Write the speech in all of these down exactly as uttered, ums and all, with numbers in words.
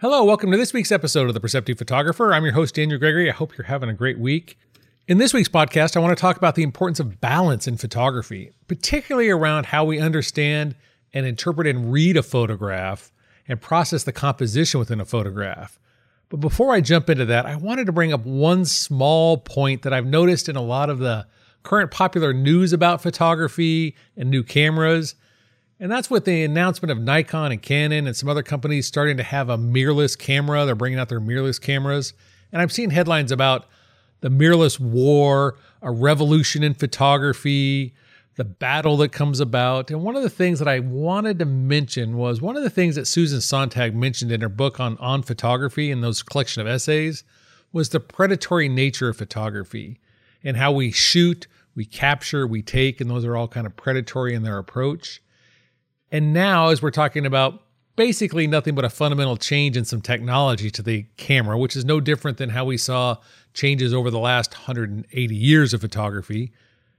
Hello, welcome to this week's episode of The Perceptive Photographer. I'm your host, Daniel Gregory. I hope you're having a great week. In this week's podcast, I want to talk about the importance of balance in photography, particularly around how we understand and interpret and read a photograph and process the composition within a photograph. But before I jump into that, I wanted to bring up one small point that I've noticed in a lot of the current popular news about photography and new cameras. And that's with the announcement of Nikon and Canon and some other companies starting to have a mirrorless camera. They're bringing out their mirrorless cameras. And I've seen headlines about the mirrorless war, a revolution in photography, the battle that comes about. And one of the things that I wanted to mention was one of the things that Susan Sontag mentioned in her book on, on photography and those collection of essays was the predatory nature of photography and how we shoot, we capture, we take, and those are all kind of predatory in their approach. And now, as we're talking about basically nothing but a fundamental change in some technology to the camera, which is no different than how we saw changes over the last one hundred eighty years of photography.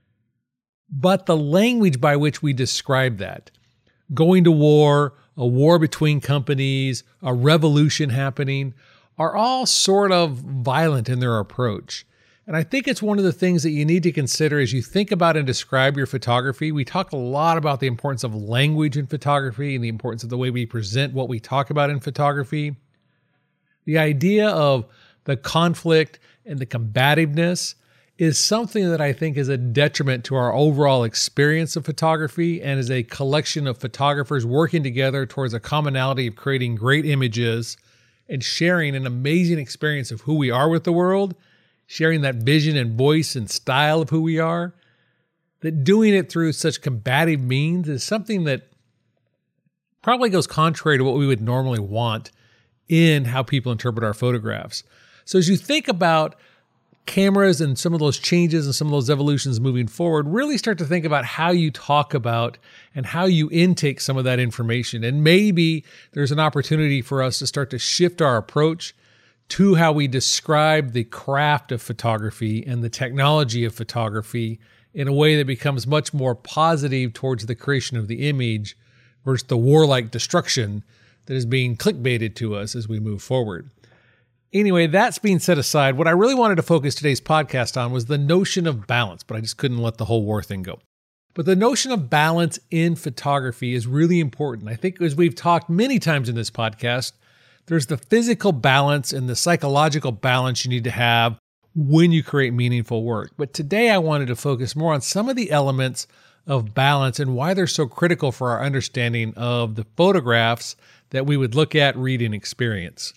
But the language by which we describe that, going to war, a war between companies, a revolution happening, are all sort of violent in their approach. And I think it's one of the things that you need to consider as you think about and describe your photography. We talk a lot about the importance of language in photography and the importance of the way we present what we talk about in photography. The idea of the conflict and the combativeness is something that I think is a detriment to our overall experience of photography and is a collection of photographers working together towards a commonality of creating great images and sharing an amazing experience of who we are with the world, sharing that vision and voice and style of who we are, that doing it through such combative means is something that probably goes contrary to what we would normally want in how people interpret our photographs. So as you think about cameras and some of those changes and some of those evolutions moving forward, really start to think about how you talk about and how you intake some of that information. And maybe there's an opportunity for us to start to shift our approach to how we describe the craft of photography and the technology of photography in a way that becomes much more positive towards the creation of the image versus the warlike destruction that is being clickbaited to us as we move forward. Anyway, that's being set aside. What I really wanted to focus today's podcast on was the notion of balance, but I just couldn't let the whole war thing go. But the notion of balance in photography is really important. I think as we've talked many times in this podcast, there's the physical balance and the psychological balance you need to have when you create meaningful work. But today I wanted to focus more on some of the elements of balance and why they're so critical for our understanding of the photographs that we would look at, read, and experience.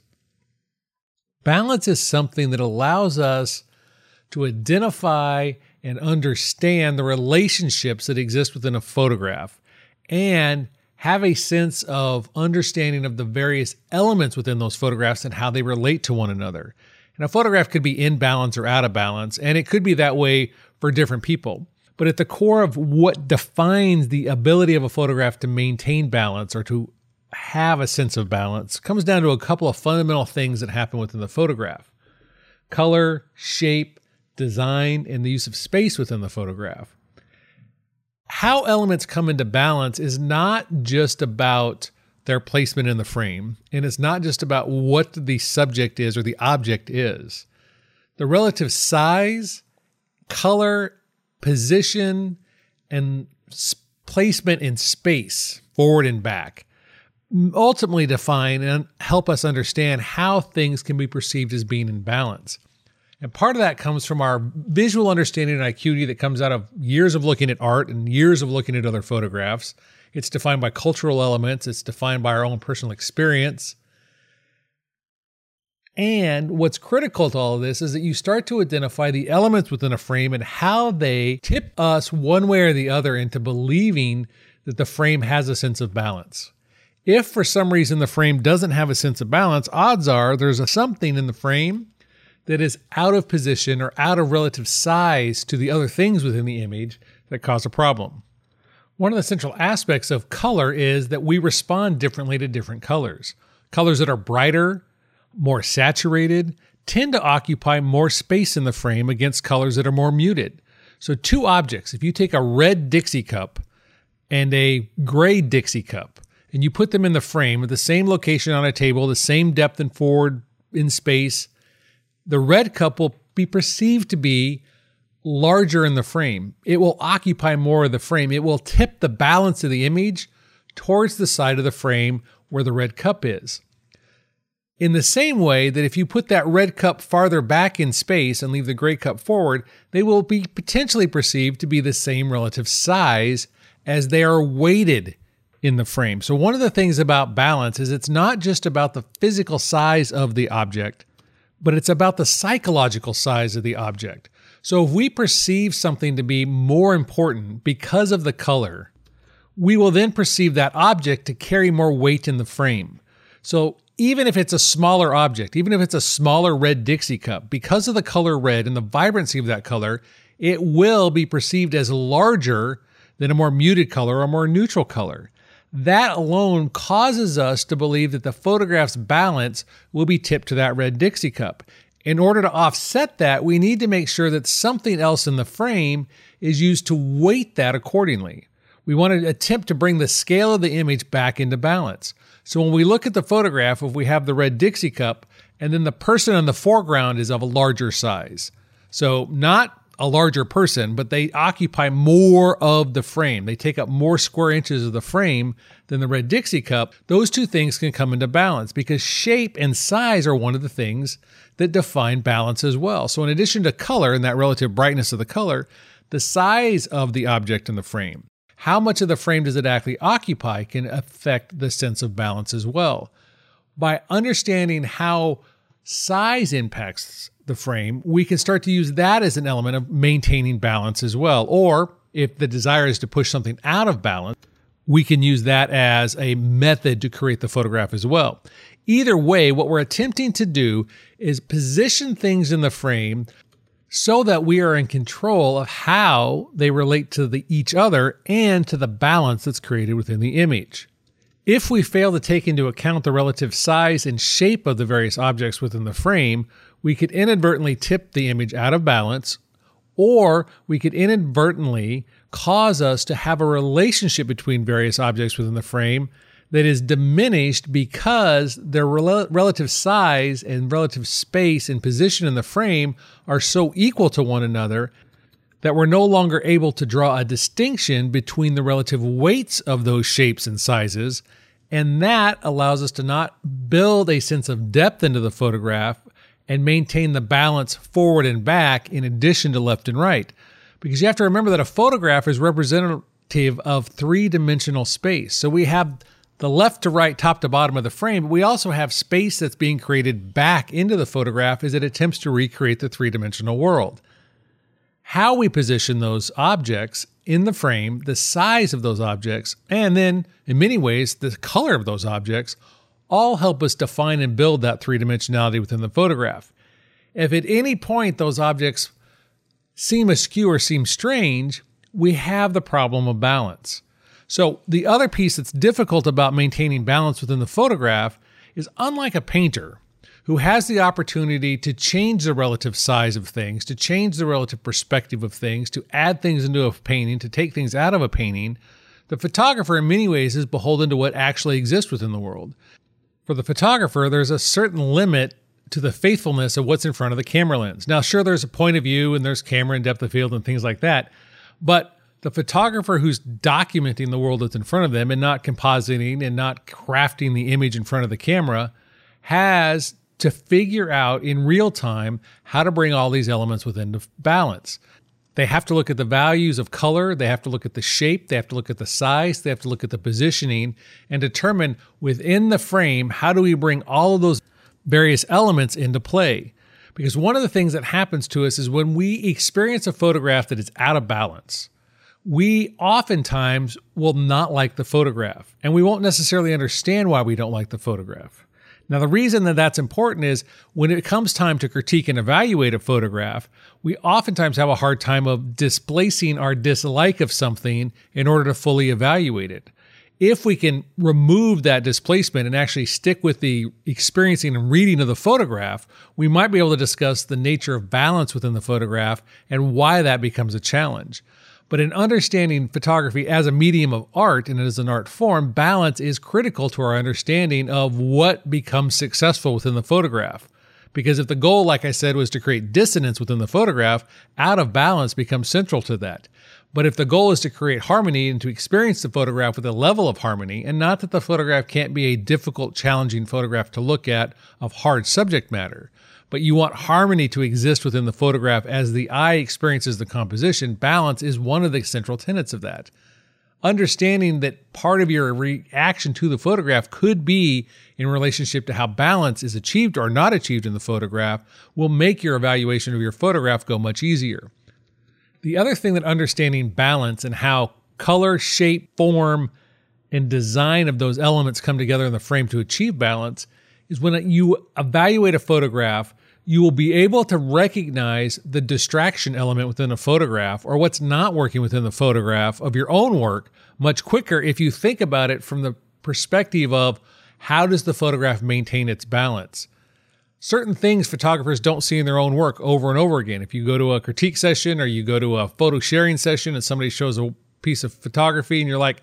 Balance is something that allows us to identify and understand the relationships that exist within a photograph and have a sense of understanding of the various elements within those photographs and how they relate to one another. And a photograph could be in balance or out of balance, and it could be that way for different people. But at the core of what defines the ability of a photograph to maintain balance or to have a sense of balance comes down to a couple of fundamental things that happen within the photograph: color, shape, design, and the use of space within the photograph. How elements come into balance is not just about their placement in the frame, and it's not just about what the subject is or the object is. The relative size, color, position, and placement in space, forward and back, ultimately define and help us understand how things can be perceived as being in balance. And part of that comes from our visual understanding and acuity that comes out of years of looking at art and years of looking at other photographs. It's defined by cultural elements. It's defined by our own personal experience. And what's critical to all of this is that you start to identify the elements within a frame and how they tip us one way or the other into believing that the frame has a sense of balance. If for some reason the frame doesn't have a sense of balance, odds are there's a something in the frame that is out of position or out of relative size to the other things within the image that cause a problem. One of the central aspects of color is that we respond differently to different colors. Colors that are brighter, more saturated, tend to occupy more space in the frame against colors that are more muted. So two objects, if you take a red Dixie cup and a gray Dixie cup, and you put them in the frame at the same location on a table, the same depth and forward in space, the red cup will be perceived to be larger in the frame. It will occupy more of the frame. It will tip the balance of the image towards the side of the frame where the red cup is. In the same way that if you put that red cup farther back in space and leave the gray cup forward, they will be potentially perceived to be the same relative size as they are weighted in the frame. So one of the things about balance is it's not just about the physical size of the object, but it's about the psychological size of the object. So if we perceive something to be more important because of the color, we will then perceive that object to carry more weight in the frame. So even if it's a smaller object, even if it's a smaller red Dixie cup, because of the color red and the vibrancy of that color, it will be perceived as larger than a more muted color or a more neutral color. That alone causes us to believe that the photograph's balance will be tipped to that red Dixie cup. In order to offset that, we need to make sure that something else in the frame is used to weight that accordingly. We want to attempt to bring the scale of the image back into balance. So when we look at the photograph, if we have the red Dixie cup, and then the person in the foreground is of a larger size. So not a larger person, but they occupy more of the frame. They take up more square inches of the frame than the red Dixie cup. Those two things can come into balance because shape and size are one of the things that define balance as well. So in addition to color and that relative brightness of the color, the size of the object in the frame, how much of the frame does it actually occupy, can affect the sense of balance as well. By understanding how size impacts the frame, we can start to use that as an element of maintaining balance as well. Or if the desire is to push something out of balance, we can use that as a method to create the photograph as well. Either way, what we're attempting to do is position things in the frame so that we are in control of how they relate to the, each other and to the balance that's created within the image. If we fail to take into account the relative size and shape of the various objects within the frame, we could inadvertently tip the image out of balance, or we could inadvertently cause us to have a relationship between various objects within the frame that is diminished because their rel- relative size and relative space and position in the frame are so equal to one another that we're no longer able to draw a distinction between the relative weights of those shapes and sizes, and that allows us to not build a sense of depth into the photograph and maintain the balance forward and back in addition to left and right. Because you have to remember that a photograph is representative of three-dimensional space. So we have the left to right, top to bottom of the frame, but we also have space that's being created back into the photograph as it attempts to recreate the three-dimensional world. How we position those objects in the frame, the size of those objects, and then, in many ways, the color of those objects, all help us define and build that three-dimensionality within the photograph. If at any point those objects seem askew or seem strange, we have the problem of balance. So the other piece that's difficult about maintaining balance within the photograph is, unlike a painter who has the opportunity to change the relative size of things, to change the relative perspective of things, to add things into a painting, to take things out of a painting, the photographer in many ways is beholden to what actually exists within the world. For the photographer, there's a certain limit to the faithfulness of what's in front of the camera lens. Now, sure, there's a point of view and there's camera and depth of field and things like that, but the photographer who's documenting the world that's in front of them and not compositing and not crafting the image in front of the camera has to figure out in real time how to bring all these elements within balance. They have to look at the values of color, they have to look at the shape, they have to look at the size, they have to look at the positioning and determine within the frame, how do we bring all of those various elements into play? Because one of the things that happens to us is when we experience a photograph that is out of balance, we oftentimes will not like the photograph, and we won't necessarily understand why we don't like the photograph. Now, the reason that that's important is when it comes time to critique and evaluate a photograph, we oftentimes have a hard time of displacing our dislike of something in order to fully evaluate it. If we can remove that displacement and actually stick with the experiencing and reading of the photograph, we might be able to discuss the nature of balance within the photograph and why that becomes a challenge. But in understanding photography as a medium of art and as an art form, balance is critical to our understanding of what becomes successful within the photograph. Because if the goal, like I said, was to create dissonance within the photograph, out of balance becomes central to that. But if the goal is to create harmony and to experience the photograph with a level of harmony, and not that the photograph can't be a difficult, challenging photograph to look at of hard subject matter, but you want harmony to exist within the photograph as the eye experiences the composition, balance is one of the central tenets of that. Understanding that part of your reaction to the photograph could be in relationship to how balance is achieved or not achieved in the photograph will make your evaluation of your photograph go much easier. The other thing that understanding balance and how color, shape, form, and design of those elements come together in the frame to achieve balance is when you evaluate a photograph, you will be able to recognize the distraction element within a photograph or what's not working within the photograph of your own work much quicker if you think about it from the perspective of how does the photograph maintain its balance. Certain things photographers don't see in their own work over and over again. If you go to a critique session or you go to a photo sharing session and somebody shows a piece of photography and you're like,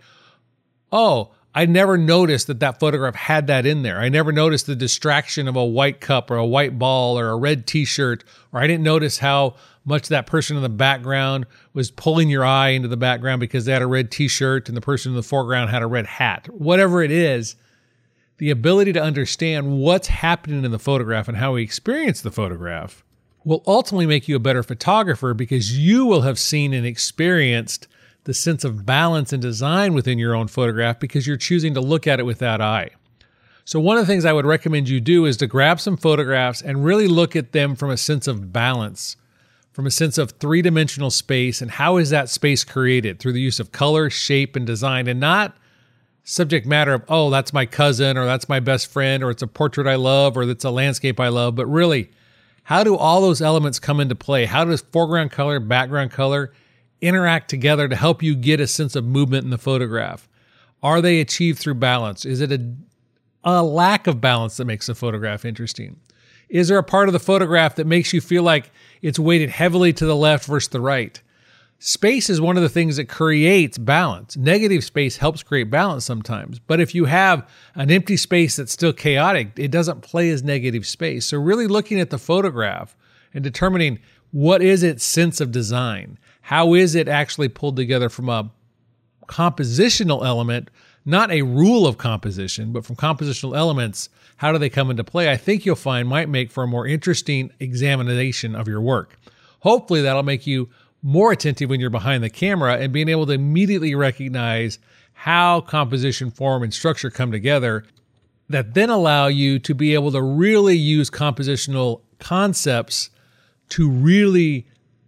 oh, I never noticed that that photograph had that in there. I never noticed the distraction of a white cup or a white ball or a red t-shirt, or I didn't notice how much that person in the background was pulling your eye into the background because they had a red t-shirt and the person in the foreground had a red hat. Whatever it is, the ability to understand what's happening in the photograph and how we experience the photograph will ultimately make you a better photographer because you will have seen and experienced the sense of balance and design within your own photograph because you're choosing to look at it with that eye. So one of the things I would recommend you do is to grab some photographs and really look at them from a sense of balance, from a sense of three-dimensional space, and how is that space created through the use of color, shape, and design, and not subject matter of, oh, that's my cousin, or that's my best friend, or it's a portrait I love, or it's a landscape I love, but really, how do all those elements come into play? How does foreground color, background color interact together to help you get a sense of movement in the photograph? Are they achieved through balance? Is it a, a lack of balance that makes the photograph interesting? Is there a part of the photograph that makes you feel like it's weighted heavily to the left versus the right? Space is one of the things that creates balance. Negative space helps create balance sometimes. But if you have an empty space that's still chaotic, it doesn't play as negative space. So really looking at the photograph and determining what is its sense of design. How is it actually pulled together from a compositional element, not a rule of composition, but from compositional elements, how do they come into play? I think you'll find might make for a more interesting examination of your work. Hopefully that'll make you more attentive when you're behind the camera and being able to immediately recognize how composition, form, and structure come together that then allow you to be able to really use compositional concepts to really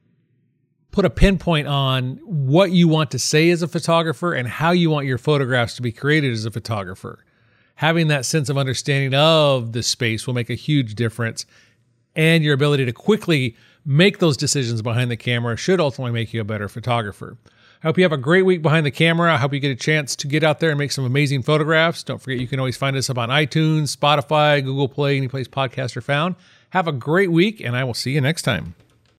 put a pinpoint on what you want to say as a photographer and how you want your photographs to be created as a photographer. Having that sense of understanding of the space will make a huge difference, and your ability to quickly make those decisions behind the camera should ultimately make you a better photographer. I hope you have a great week behind the camera. I hope you get a chance to get out there and make some amazing photographs. Don't forget, you can always find us up on iTunes, Spotify, Google Play, any place podcasts are found. Have a great week, and I will see you next time.